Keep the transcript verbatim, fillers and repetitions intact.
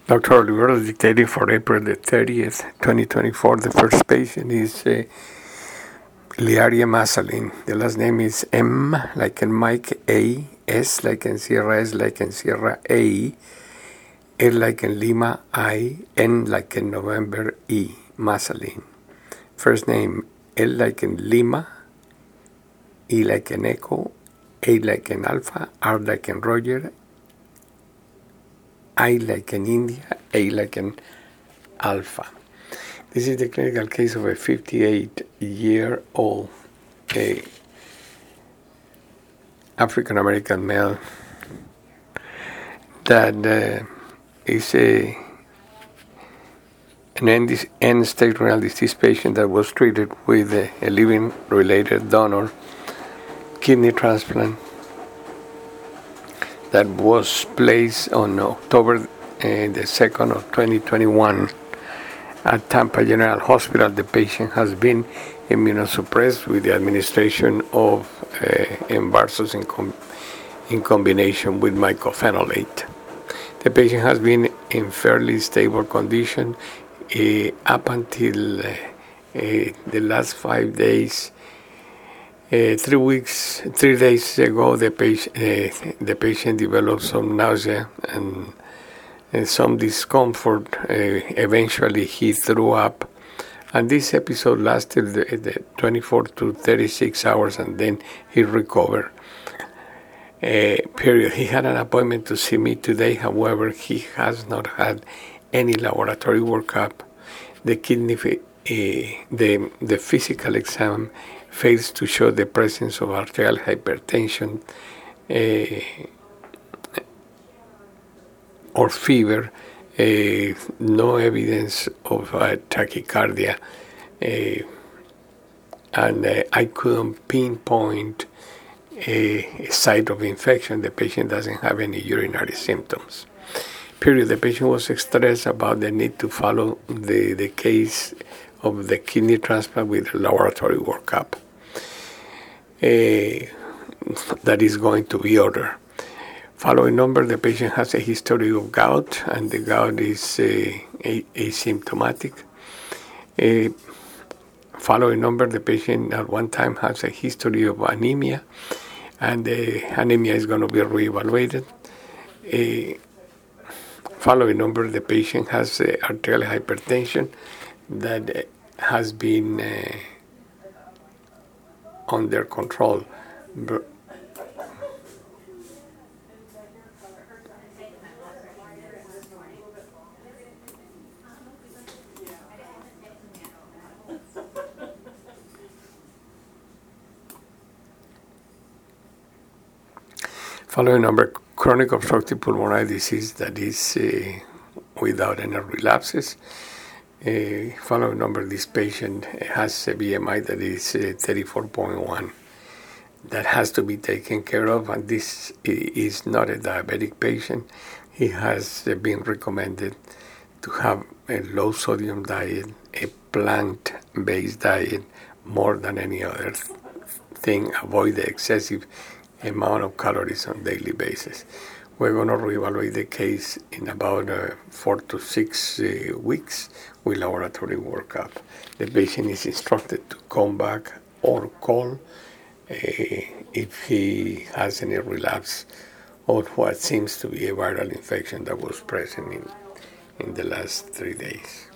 Doctor Olivero is dictating for April the thirtieth, twenty twenty-four. The first patient is uh, Liaria Masalin. The last name is M, like in Mike, A, S, like in Sierra, S, like in Sierra, A, L, like in Lima, I, N, like in November, E, Masalin. First name, L, like in Lima, E, like in Echo, A, like in Alpha, R, like in Roger, I, like in India, A, like in Alpha. This is the clinical case of a fifty-eight-year-old African-American male that uh, is a, an end-stage renal disease patient that was treated with a, a living-related donor kidney transplant that was placed on October uh, the second of twenty twenty-one at Tampa General Hospital. The patient has been immunosuppressed with the administration of uh, Envarsus in, com- in combination with mycophenolate. The patient has been in fairly stable condition uh, up until uh, uh, the last five days. Uh, three weeks, three days ago, the patient, uh, the patient developed some nausea and, and some discomfort. Uh, eventually, he threw up, and this episode lasted the, the twenty-four to thirty-six hours, and then he recovered. Uh, period. He had an appointment to see me today. However, he has not had any laboratory workup. The kidney, uh, the the physical exam fails to show the presence of arterial hypertension uh, or fever. Uh, no evidence of uh, tachycardia, uh, and uh, I couldn't pinpoint a site of infection. The patient doesn't have any urinary symptoms. Period. The patient was stressed about the need to follow the, the case of the kidney transplant with a laboratory workup. Uh, that is going to be ordered. Following number, the patient has a history of gout, and the gout is uh, asymptomatic. Uh, following number, the patient at one time has a history of anemia, and the anemia is going to be reevaluated. Uh, following number, the patient has uh, arterial hypertension that uh, has been uh, under control. But following number, chronic obstructive pulmonary disease that is uh, without any relapses. Uh, following number, this patient has a B M I that is uh, thirty-four point one. That has to be taken care of, and this is not a diabetic patient. He has been recommended to have a low sodium diet, a plant-based diet, more than any other thing. Avoid the excessive amount of calories on a daily basis. We're going to reevaluate the case in about uh, four to six uh, weeks with laboratory workup. The patient is instructed to come back or call Uh, if he has any relapse of what seems to be a viral infection that was present in, in the last three days.